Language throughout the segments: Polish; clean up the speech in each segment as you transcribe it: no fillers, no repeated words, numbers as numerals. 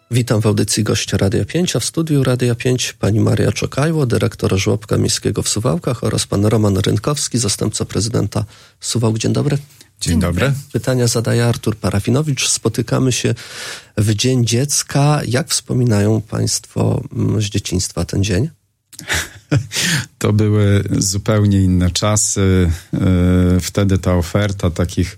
Witam w audycji gościa Radia 5, a w studiu Radia 5 pani Maria Czokajło, dyrektor żłobka miejskiego w Suwałkach, oraz pan Roman Rynkowski, zastępca prezydenta Suwałk. Dzień dobry. Dzień dobry. Pytania zadaje Artur Parafinowicz. Spotykamy się w Dzień Dziecka. Jak wspominają państwo z dzieciństwa ten dzień? To były zupełnie inne czasy. Wtedy ta oferta takich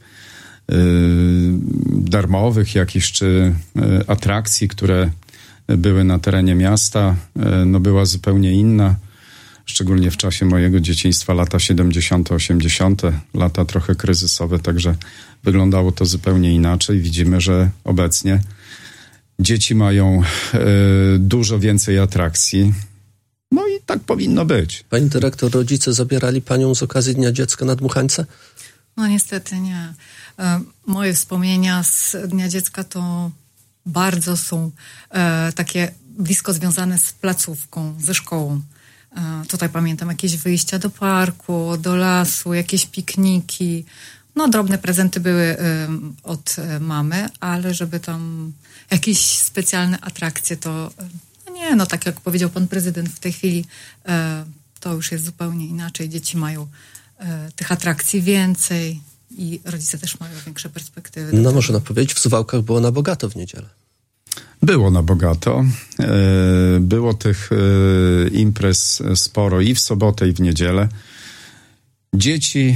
darmowych jakichś czy atrakcji, które były na terenie miasta, no była zupełnie inna. Szczególnie w czasie mojego dzieciństwa, lata 70., 80., lata trochę kryzysowe, także wyglądało to zupełnie inaczej. Widzimy, że obecnie dzieci mają dużo więcej atrakcji. No i tak powinno być. Pani dyrektor, rodzice zabierali panią z okazji Dnia Dziecka na dmuchańce? No niestety nie. Moje wspomnienia z Dnia Dziecka to bardzo są takie blisko związane z placówką, ze szkołą. Tutaj pamiętam jakieś wyjścia do parku, do lasu, jakieś pikniki. No drobne prezenty były od mamy, ale żeby tam jakieś specjalne atrakcje, to nie, no tak jak powiedział pan prezydent, w tej chwili to już jest zupełnie inaczej. Dzieci mają tych atrakcji więcej i rodzice też mają większe perspektywy. No można powiedzieć, w Suwałkach było na bogato w niedzielę. Było na bogato. Było tych imprez sporo i w sobotę, i w niedzielę. Dzieci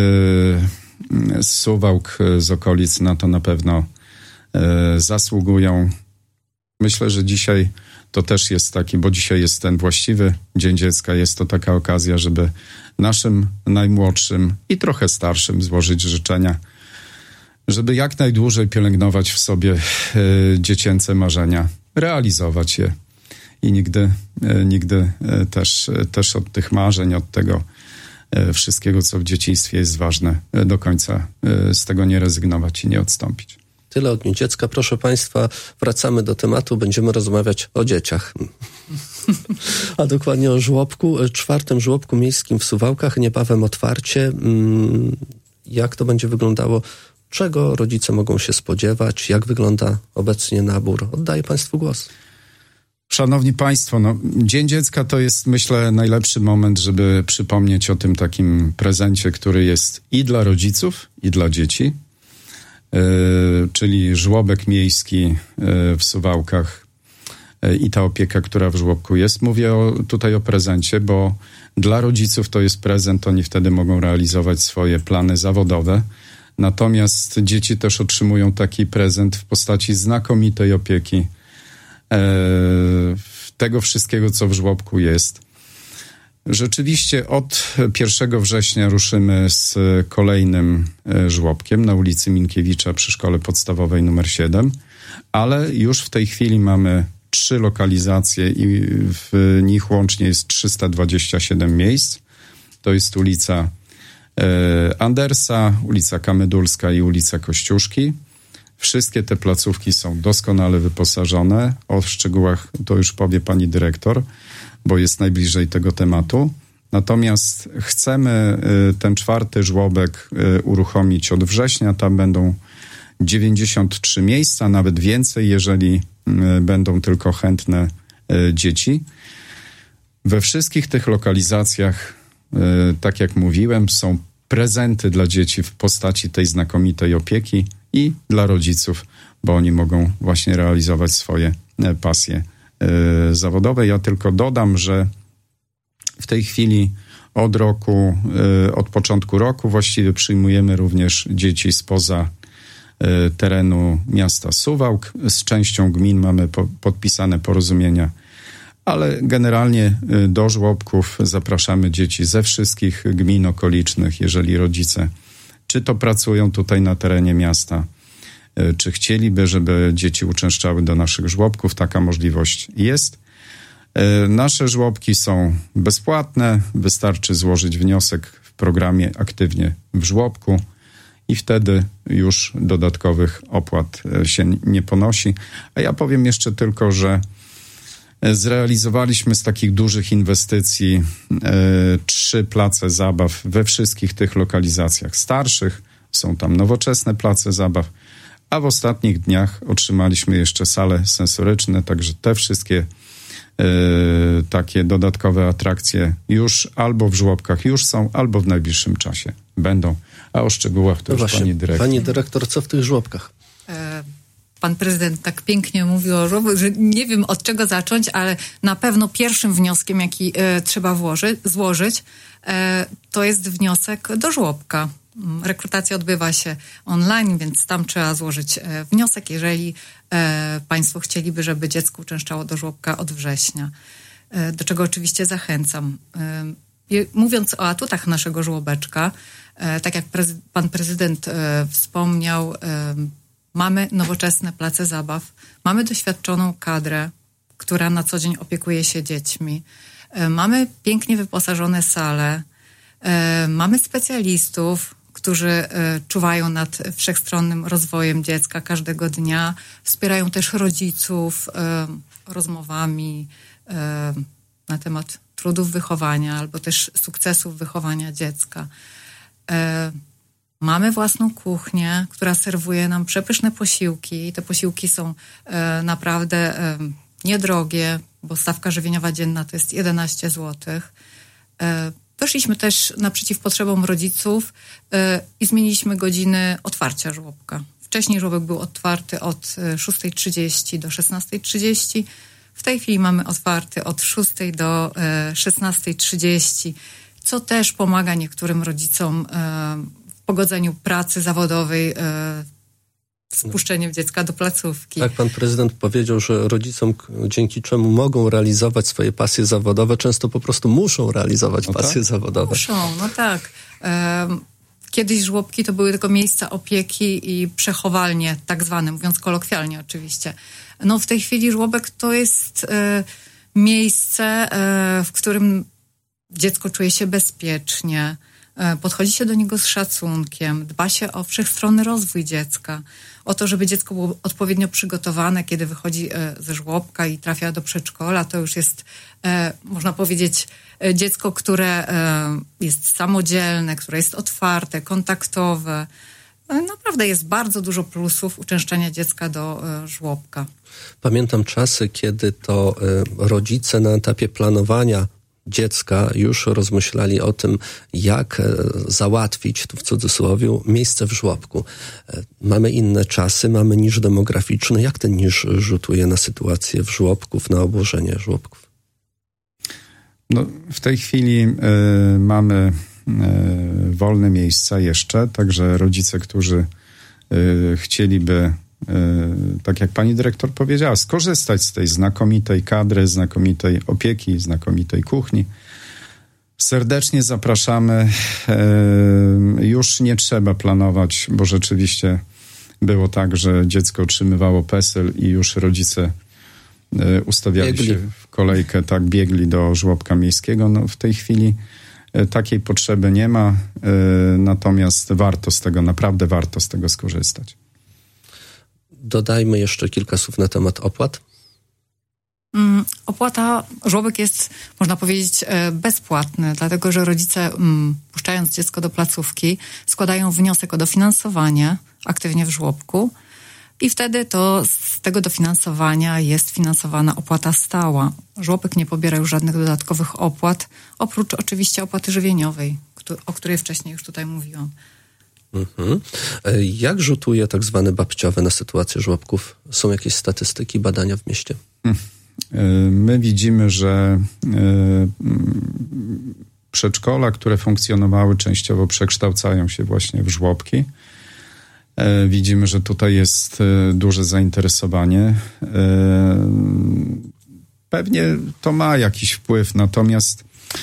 z Suwałk, z okolic na to na pewno zasługują. Myślę, że dzisiaj to też jest taki, bo dzisiaj jest ten właściwy Dzień Dziecka. Jest to taka okazja, żeby naszym najmłodszym i trochę starszym złożyć życzenia, żeby jak najdłużej pielęgnować w sobie dziecięce marzenia, realizować je i nigdy też od tych marzeń, od tego wszystkiego, co w dzieciństwie jest ważne, do końca z tego nie rezygnować i nie odstąpić. Tyle o Dniu Dziecka. Proszę państwa, wracamy do tematu. Będziemy rozmawiać o dzieciach. A dokładnie o żłobku, 4. żłobku miejskim w Suwałkach. Niebawem otwarcie. Jak to będzie wyglądało? Czego rodzice mogą się spodziewać? Jak wygląda obecnie nabór? Oddaję państwu głos. Szanowni państwo, Dzień Dziecka to jest, myślę, najlepszy moment, żeby przypomnieć o tym takim prezencie, który jest i dla rodziców, i dla dzieci. Czyli żłobek miejski w Suwałkach i ta opieka, która w żłobku jest. Mówię tutaj o prezencie, bo dla rodziców to jest prezent, oni wtedy mogą realizować swoje plany zawodowe. Natomiast dzieci też otrzymują taki prezent w postaci znakomitej opieki, tego wszystkiego, co w żłobku jest. Rzeczywiście od 1 września ruszymy z kolejnym żłobkiem na ulicy Minkiewicza przy Szkole Podstawowej nr 7, ale już w tej chwili mamy 3 lokalizacje i w nich łącznie jest 327 miejsc. To jest ulica Andersa, ulica Kamydulska i ulica Kościuszki. Wszystkie te placówki są doskonale wyposażone. O szczegółach to już powie pani dyrektor, bo jest najbliżej tego tematu. Natomiast chcemy ten 4. żłobek uruchomić od września. Tam będą 93 miejsca, nawet więcej, jeżeli będą tylko chętne dzieci. We wszystkich tych lokalizacjach, tak jak mówiłem, są prezenty dla dzieci w postaci tej znakomitej opieki i dla rodziców, bo oni mogą właśnie realizować swoje pasje zawodowe. Ja tylko dodam, że w tej chwili od początku roku właściwie przyjmujemy również dzieci spoza terenu miasta Suwałk. Z częścią gmin mamy podpisane porozumienia, ale generalnie do żłobków zapraszamy dzieci ze wszystkich gmin okolicznych, jeżeli rodzice czy to pracują tutaj na terenie miasta, czy chcieliby, żeby dzieci uczęszczały do naszych żłobków. Taka możliwość jest. Nasze żłobki są bezpłatne. Wystarczy złożyć wniosek w programie Aktywnie w żłobku i wtedy już dodatkowych opłat się nie ponosi. A ja powiem jeszcze tylko, że zrealizowaliśmy z takich dużych inwestycji 3 place zabaw we wszystkich tych lokalizacjach starszych. Są tam nowoczesne place zabaw, a w ostatnich dniach otrzymaliśmy jeszcze sale sensoryczne, także te wszystkie takie dodatkowe atrakcje już albo w żłobkach już są, albo w najbliższym czasie będą. A o szczegółach to już właśnie, pani dyrektor. Pani dyrektor, co w tych żłobkach? Pan prezydent tak pięknie mówił o żłobku, że nie wiem od czego zacząć, ale na pewno pierwszym wnioskiem, jaki trzeba złożyć, to jest wniosek do żłobka. Rekrutacja odbywa się online, więc tam trzeba złożyć wniosek, jeżeli państwo chcieliby, żeby dziecko uczęszczało do żłobka od września. Do czego oczywiście zachęcam. Mówiąc o atutach naszego żłobeczka, tak jak pan prezydent wspomniał, mamy nowoczesne place zabaw, mamy doświadczoną kadrę, która na co dzień opiekuje się dziećmi. Mamy pięknie wyposażone sale, mamy specjalistów, którzy czuwają nad wszechstronnym rozwojem dziecka każdego dnia, wspierają też rodziców rozmowami na temat trudów wychowania albo też sukcesów wychowania dziecka. Mamy własną kuchnię, która serwuje nam przepyszne posiłki. Te posiłki są naprawdę niedrogie, bo stawka żywieniowa dzienna to jest 11 zł. Weszliśmy też naprzeciw potrzebom rodziców i zmieniliśmy godziny otwarcia żłobka. Wcześniej żłobek był otwarty od 6:30 do 16:30. W tej chwili mamy otwarty od 6 do 16:30, co też pomaga niektórym rodzicom w pogodzeniu pracy zawodowej z puszczeniem dziecka do placówki. Tak, pan prezydent powiedział, że rodzicom, dzięki czemu mogą realizować swoje pasje zawodowe, często po prostu muszą realizować pasje zawodowe. Muszą, no tak. Kiedyś żłobki to były tylko miejsca opieki i przechowalnie, tak zwane, mówiąc kolokwialnie oczywiście. No w tej chwili żłobek to jest miejsce, w którym dziecko czuje się bezpiecznie, podchodzi się do niego z szacunkiem, dba się o wszechstronny rozwój dziecka, o to, żeby dziecko było odpowiednio przygotowane, kiedy wychodzi ze żłobka i trafia do przedszkola. To już jest, można powiedzieć, dziecko, które jest samodzielne, które jest otwarte, kontaktowe. Naprawdę jest bardzo dużo plusów uczęszczania dziecka do żłobka. Pamiętam czasy, kiedy to rodzice na etapie planowania dziecka już rozmyślali o tym, jak załatwić, tu w cudzysłowie, miejsce w żłobku. Mamy inne czasy, mamy niż demograficzny. Jak ten niż rzutuje na sytuację w żłobków, na obłożenie żłobków? No, w tej chwili mamy wolne miejsca jeszcze, także rodzice, którzy chcieliby, tak jak pani dyrektor powiedziała, skorzystać z tej znakomitej kadry, znakomitej opieki, znakomitej kuchni. Serdecznie zapraszamy. Już nie trzeba planować, bo rzeczywiście było tak, że dziecko otrzymywało PESEL i już rodzice ustawiali się w kolejkę, tak, biegli do żłobka miejskiego. No, w tej chwili takiej potrzeby nie ma, natomiast naprawdę warto z tego skorzystać. Dodajmy jeszcze kilka słów na temat opłat. Opłata, żłobek jest, można powiedzieć, bezpłatny, dlatego że rodzice, puszczając dziecko do placówki, składają wniosek o dofinansowanie aktywnie w żłobku i wtedy to z tego dofinansowania jest finansowana opłata stała. Żłobek nie pobiera już żadnych dodatkowych opłat, oprócz oczywiście opłaty żywieniowej, o której wcześniej już tutaj mówiłam. Jak rzutuje tak zwane babciowe na sytuację żłobków? Są jakieś statystyki, badania w mieście? My widzimy, że przedszkola, które funkcjonowały, częściowo przekształcają się właśnie w żłobki. Widzimy, że tutaj jest duże zainteresowanie. Pewnie to ma jakiś wpływ, natomiast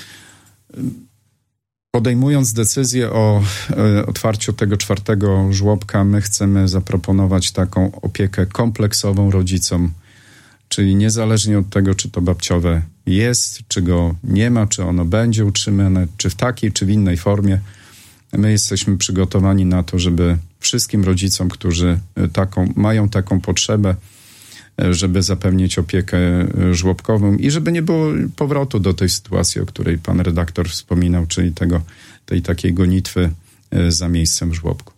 podejmując decyzję o otwarciu tego 4. żłobka, my chcemy zaproponować taką opiekę kompleksową rodzicom, czyli niezależnie od tego, czy to babciowe jest, czy go nie ma, czy ono będzie utrzymane, czy w takiej, czy w innej formie. My jesteśmy przygotowani na to, żeby wszystkim rodzicom, którzy mają taką potrzebę, żeby zapewnić opiekę żłobkową i żeby nie było powrotu do tej sytuacji, o której pan redaktor wspominał, czyli tej takiej gonitwy za miejscem w żłobku.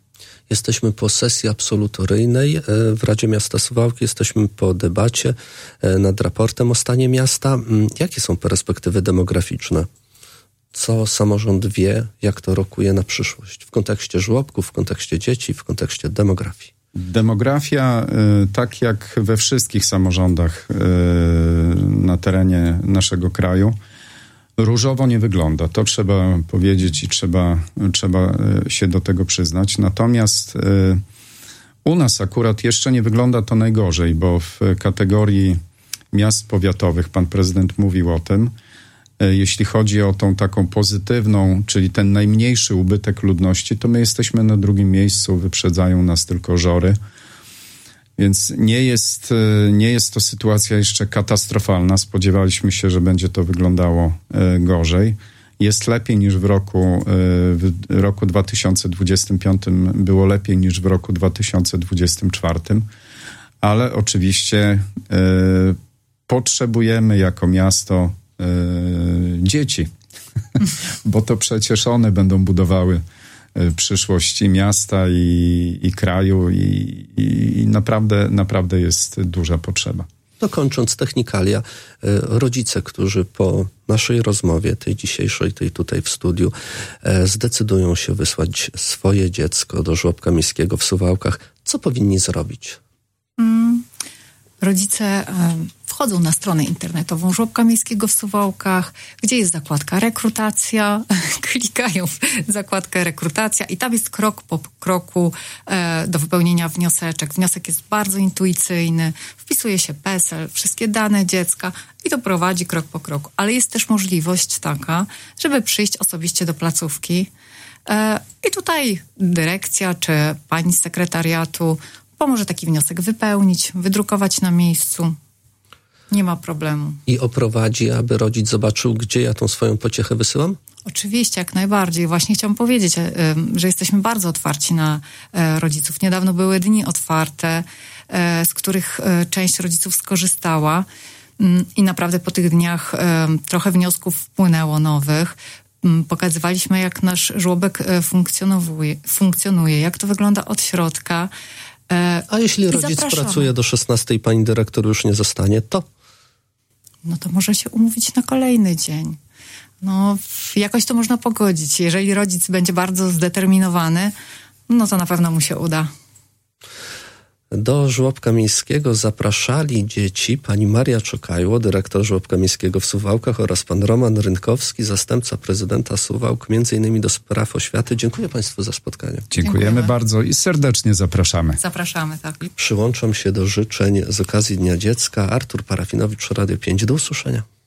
Jesteśmy po sesji absolutoryjnej w Radzie Miasta Suwałki, jesteśmy po debacie nad raportem o stanie miasta. Jakie są perspektywy demograficzne? Co samorząd wie, jak to rokuje na przyszłość? W kontekście żłobków, w kontekście dzieci, w kontekście demografii. Demografia, tak jak we wszystkich samorządach na terenie naszego kraju, różowo nie wygląda. To trzeba powiedzieć i trzeba się do tego przyznać. Natomiast u nas akurat jeszcze nie wygląda to najgorzej, bo w kategorii miast powiatowych, pan prezydent mówił o tym, jeśli chodzi o tą taką pozytywną, czyli ten najmniejszy ubytek ludności, to my jesteśmy na drugim miejscu, wyprzedzają nas tylko Żory. Więc nie jest to sytuacja jeszcze katastrofalna. Spodziewaliśmy się, że będzie to wyglądało gorzej. Jest lepiej niż w roku 2025, było lepiej niż w roku 2024, ale oczywiście potrzebujemy jako miasto dzieci, bo to przecież one będą budowały przyszłości miasta i kraju i naprawdę jest duża potrzeba. To kończąc technikalia, rodzice, którzy po naszej rozmowie, tej dzisiejszej, tej tutaj w studiu, zdecydują się wysłać swoje dziecko do żłobka miejskiego w Suwałkach, co powinni zrobić? Rodzice wchodzą na stronę internetową Żłobka Miejskiego w Suwałkach, gdzie jest zakładka rekrutacja, klikają w zakładkę rekrutacja i tam jest krok po kroku do wypełnienia wnioseczek. Wniosek jest bardzo intuicyjny, wpisuje się PESEL, wszystkie dane dziecka i to prowadzi krok po kroku. Ale jest też możliwość taka, żeby przyjść osobiście do placówki i tutaj dyrekcja czy pani z sekretariatu pomoże taki wniosek wypełnić, wydrukować na miejscu. Nie ma problemu. I oprowadzi, aby rodzic zobaczył, gdzie ja tą swoją pociechę wysyłam? Oczywiście, jak najbardziej. Właśnie chciałam powiedzieć, że jesteśmy bardzo otwarci na rodziców. Niedawno były dni otwarte, z których część rodziców skorzystała i naprawdę po tych dniach trochę wniosków wpłynęło nowych. Pokazywaliśmy, jak nasz żłobek funkcjonuje, jak to wygląda od środka. A jeśli rodzic pracuje do 16 i pani dyrektor już nie zostanie, to? No to może się umówić na kolejny dzień. No, jakoś to można pogodzić. Jeżeli rodzic będzie bardzo zdeterminowany, no to na pewno mu się uda. Do żłobka miejskiego zapraszali dzieci pani Maria Czokajło, dyrektor żłobka miejskiego w Suwałkach, oraz pan Roman Rynkowski, zastępca prezydenta Suwałk, między innymi do spraw oświaty. Dziękuję państwu za spotkanie. Dziękujemy bardzo i serdecznie zapraszamy. Zapraszamy, tak. I przyłączam się do życzeń z okazji Dnia Dziecka. Artur Parafinowicz, Radio 5. Do usłyszenia.